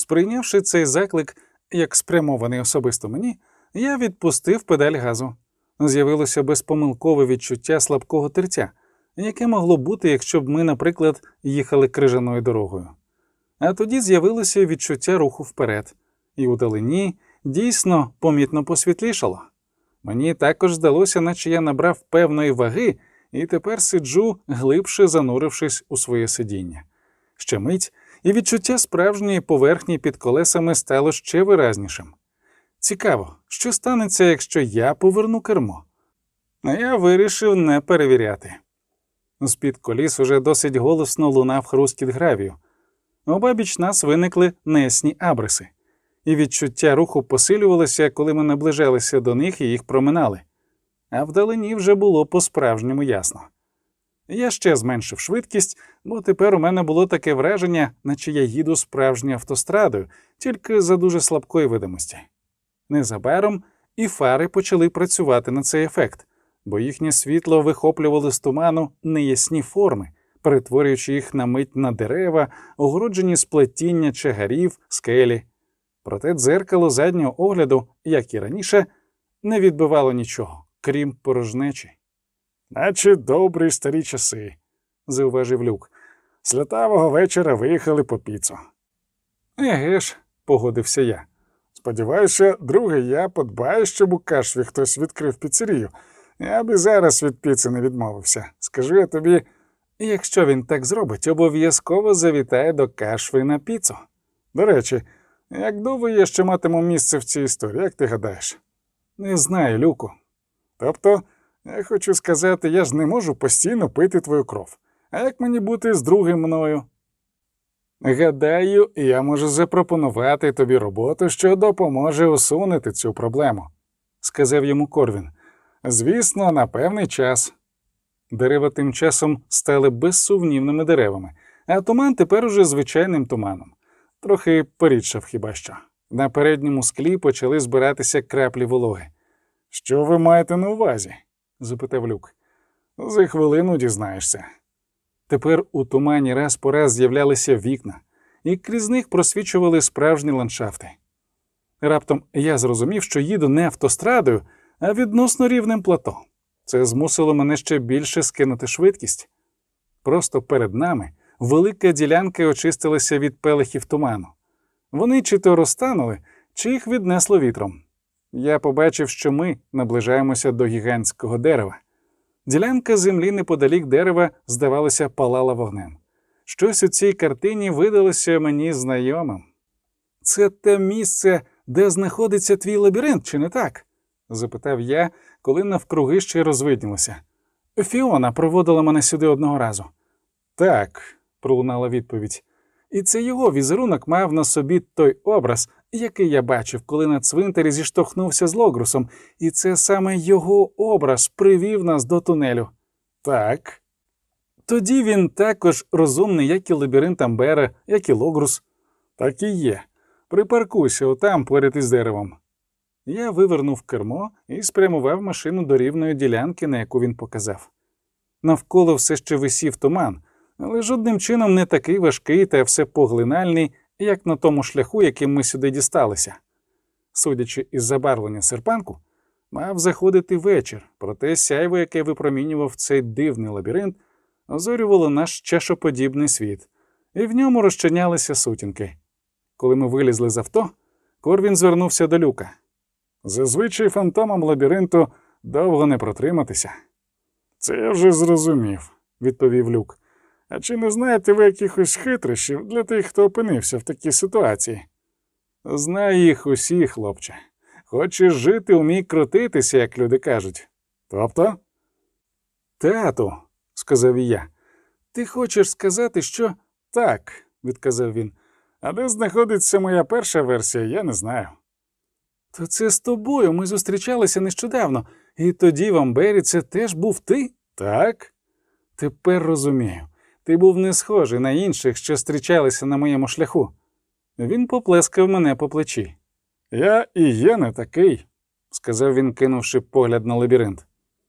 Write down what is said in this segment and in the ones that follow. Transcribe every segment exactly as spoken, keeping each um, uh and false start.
Сприйнявши цей заклик як спрямований особисто мені, я відпустив педаль газу. З'явилося безпомилкове відчуття слабкого тертя, яке могло бути, якщо б ми, наприклад, їхали крижаною дорогою. А тоді з'явилося відчуття руху вперед, і удалині дійсно помітно посвітлішало. Мені також здалося, наче я набрав певної ваги, і тепер сиджу, глибше занурившись у своє сидіння. Ще мить, і відчуття справжньої поверхні під колесами стало ще виразнішим. Цікаво, що станеться, якщо я поверну кермо? А я вирішив не перевіряти. З-під коліс уже досить голосно лунав хрускіт гравію. Обабіч нас виникли неясні абриси, і відчуття руху посилювалося, коли ми наближалися до них і їх проминали. А вдалині вже було по-справжньому ясно. Я ще зменшив швидкість, бо тепер у мене було таке враження, наче я їду справжньою автострадою, тільки за дуже слабкої видимості. Незабаром і фари почали працювати на цей ефект, бо їхнє світло вихоплювало з туману неясні форми, перетворюючи їх на мить на дерева, огороджені сплетіння чагарів, скелі. Проте дзеркало заднього огляду, як і раніше, не відбивало нічого, крім порожнечі. «Наче добрі старі часи», – зауважив Люк. «З лютавого вечора виїхали по піцу». «Еге ж», – погодився я. «Сподіваюся, другий я подбаю, щоб у Кашві хтось відкрив піцерію. Я би зараз від піци не відмовився. Скажу я тобі, якщо він так зробить, обов'язково завітає до Кашви на піцу. До речі, як довго я ще матиму місце в цій історії, як ти гадаєш?» «Не знаю, Люку». «Тобто, я хочу сказати, я ж не можу постійно пити твою кров. А як мені бути з другим мною?» «Гадаю, я можу запропонувати тобі роботу, що допоможе усунути цю проблему», – сказав йому Корвін. «Звісно, на певний час». Дерева тим часом стали безсумнівними деревами, а туман тепер уже звичайним туманом. Трохи порідшав хіба що. На передньому склі почали збиратися краплі вологи. «Що ви маєте на увазі?» – запитав Люк. «За хвилину дізнаєшся». Тепер у тумані раз по раз з'являлися вікна, і крізь них просвічували справжні ландшафти. Раптом я зрозумів, що їду не автострадою, а відносно рівним плато. Це змусило мене ще більше скинути швидкість. Просто перед нами велика ділянка очистилася від пелехів туману. Вони чи то розтанули, чи їх віднесло вітром. Я побачив, що ми наближаємося до гігантського дерева. Ділянка землі неподалік дерева, здавалося, палала вогнем. Щось у цій картині видалося мені знайомим. «Це те місце, де знаходиться твій лабіринт, чи не так?» – запитав я, коли навкруги ще розвиднілося. «Фіона проводила мене сюди одного разу». «Так», – пролунала відповідь. «І це його візерунок мав на собі той образ, який я бачив, коли на цвинтарі зіштовхнувся з Логрусом, і це саме його образ привів нас до тунелю». «Так». «Тоді він також розумний, як і лабіринт Амбера, як і Логрус». «Так і є. Припаркуйся отам поряд із деревом». Я вивернув кермо і спрямував машину до рівної ділянки, на яку він показав. Навколо все ще висів туман, але жодним чином не такий важкий та всепоглинальний, як на тому шляху, яким ми сюди дісталися. Судячи із забарвлення серпанку, мав заходити вечір, проте сяйво, яке випромінював цей дивний лабіринт, озорювало наш чашоподібний світ, і в ньому розчинялися сутінки. Коли ми вилізли з авто, Корвін звернувся до Люка. «Зазвичай фантомам лабіринту довго не протриматися». «Це я вже зрозумів», – відповів Люк. «А чи не знаєте ви якихось хитрощів для тих, хто опинився в такій ситуації?» «Знаю їх усі, хлопче. Хочеш жити, умій крутитися, як люди кажуть». «Тобто?» «Тату», – сказав і я. «Ти хочеш сказати, що...» «Так», – відказав він. «А де знаходиться моя перша версія, я не знаю». «То це з тобою, ми зустрічалися нещодавно, і тоді в Амбері це теж був ти?» «Так». «Тепер розумію. Ти був не схожий на інших, що зустрічалися на моєму шляху». Він поплескав мене по плечі. «Я і є не такий», – сказав він, кинувши погляд на лабіринт.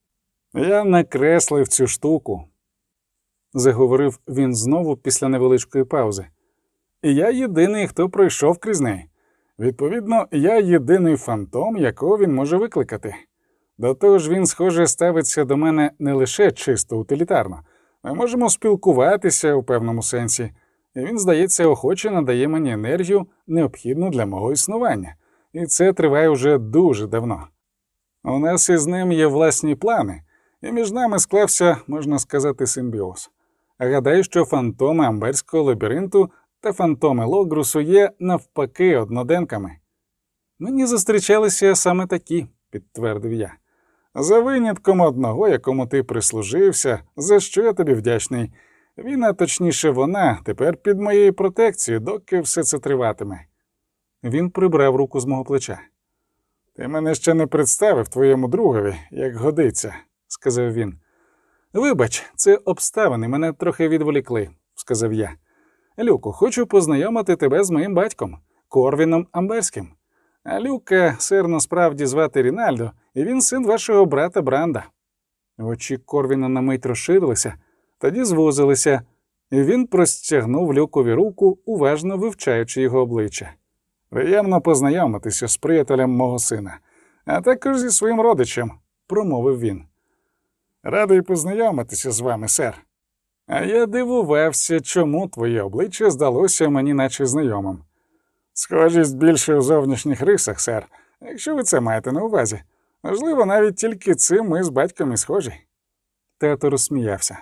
«Я накреслив цю штуку», – заговорив він знову після невеличкої паузи. і я єдиний, хто пройшов крізь неї. Відповідно, я єдиний фантом, якого він може викликати. До того ж, він, схоже, ставиться до мене не лише чисто утилітарно. Ми можемо спілкуватися у певному сенсі, і він, здається, охоче надає мені енергію, необхідну для мого існування. І це триває вже дуже давно. У нас із ним є власні плани, і між нами склався, можна сказати, симбіоз. Гадаю, що фантоми Амберського лабіринту та фантоми Логрусу є, навпаки, одноденками. Мені зустрічалися саме такі, підтвердив я. За винятком одного, якому ти прислужився, за що я тобі вдячний. Він, а точніше вона, тепер під моєю протекцією, доки все це триватиме. Він прибрав руку з мого плеча. Ти мене ще не представив твоєму другові, як годиться, сказав він. Вибач, це обставини мене трохи відволікли, сказав я. Люку, хочу познайомити тебе з моїм батьком, Корвіном Амберським. А Люка, сир, насправді звати Рінальдо, і він син вашого брата Бранда. Очі Корвіна на мить розширилися, тоді звузилися, і він простягнув Люкові руку, уважно вивчаючи його обличчя. Приємно познайомитися з приятелем мого сина, а також зі своїм родичем, промовив він. Радий познайомитися з вами, сер. А я дивувався, чому твоє обличчя здалося мені наче знайомим. Схожість більше у зовнішніх рисах, сер, якщо ви це маєте на увазі. Можливо, навіть тільки цим ми з батьком і схожі. Тато розсміявся.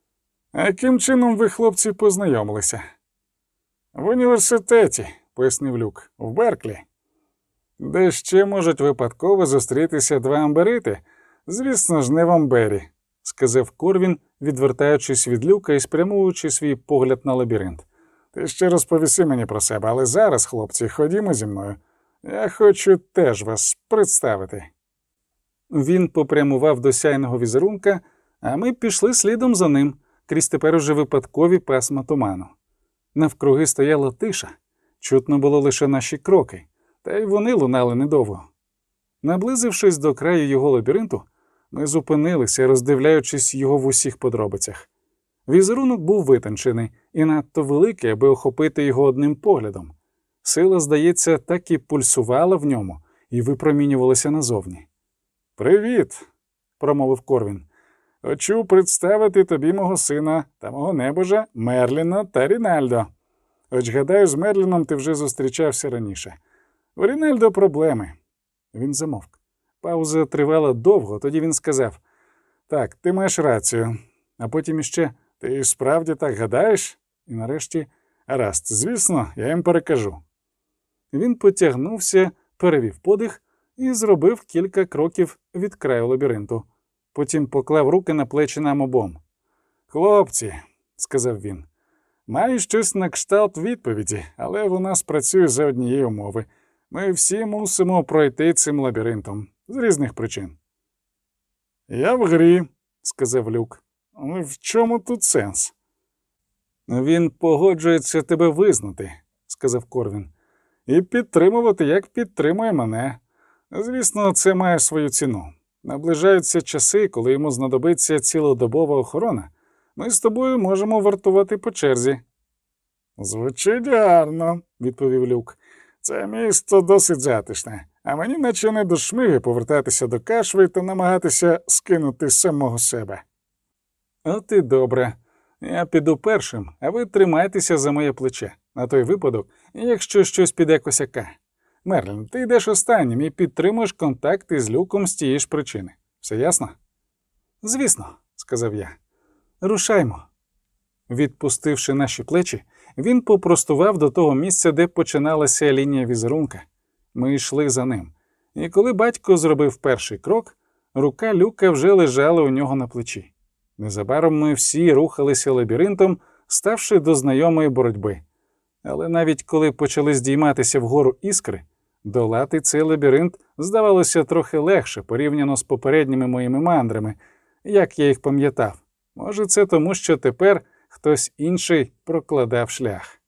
А яким чином ви, хлопці, познайомилися? В університеті, пояснив Люк, в Берклі. Де ще можуть випадково зустрітися два амберити? Звісно ж, не в Амбері, сказав Корвін, відвертаючись від Люка і спрямовуючи свій погляд на лабіринт. Ти ще розповіси мені про себе, але зараз, хлопці, ходімо зі мною. Я хочу теж вас представити. Він попрямував до сяйного візерунка, а ми пішли слідом за ним, крізь тепер уже випадкові пасма туману. Навкруги стояла тиша, чутно було лише наші кроки, та й вони лунали недовго. Наблизившись до краю його лабіринту, ми зупинилися, роздивляючись його в усіх подробицях. Візерунок був витончений і надто великий, аби охопити його одним поглядом. Сила, здається, так і пульсувала в ньому і випромінювалася назовні. «Привіт!» – промовив Корвін. «Хочу представити тобі мого сина та мого небожа Мерліна та Рінальдо. Хоч, гадаю, з Мерліном ти вже зустрічався раніше. У Рінальдо проблеми». Він замовк. Пауза тривала довго, тоді він сказав: «Так, ти маєш рацію». А потім іще: «Ти справді так гадаєш?» І нарешті: «Гаразд, звісно, я їм перекажу». Він потягнувся, перевів подих і зробив кілька кроків від краю лабіринту. Потім поклав руки на плечі нам обом. «Хлопці», – сказав він, – «маю щось на кшталт відповіді, але вона спрацює за однієї умови. Ми всі мусимо пройти цим лабіринтом. З різних причин». «Я в грі», – сказав Люк. «Але в чому тут сенс?» «Він погоджується тебе визнати», – сказав Корвін. «І підтримувати, як підтримує мене. Звісно, це має свою ціну. Наближаються часи, коли йому знадобиться цілодобова охорона. Ми з тобою можемо вартувати по черзі». «Звучить гарно», – відповів Люк. «Це місто досить затишне, а мені наче не до шмиги повертатися до Кашви та намагатися скинути самого себе». «От і добре. Я піду першим, а ви тримайтеся за моє плече, на той випадок, якщо щось піде косяка. Мерлін, ти йдеш останнім і підтримуєш контакти з Люком з тієї ж причини. Все ясно?» «Звісно», – сказав я. «Рушаймо». Відпустивши наші плечі, він попростував до того місця, де починалася лінія візерунка. Ми йшли за ним. І коли батько зробив перший крок, рука Люка вже лежала у нього на плечі. Незабаром ми всі рухалися лабіринтом, ставши до знайомої боротьби. Але навіть коли почали здійматися вгору іскри, долати цей лабіринт здавалося трохи легше порівняно з попередніми моїми мандрами, як я їх пам'ятав. Може, це тому, що тепер хтось інший прокладав шлях.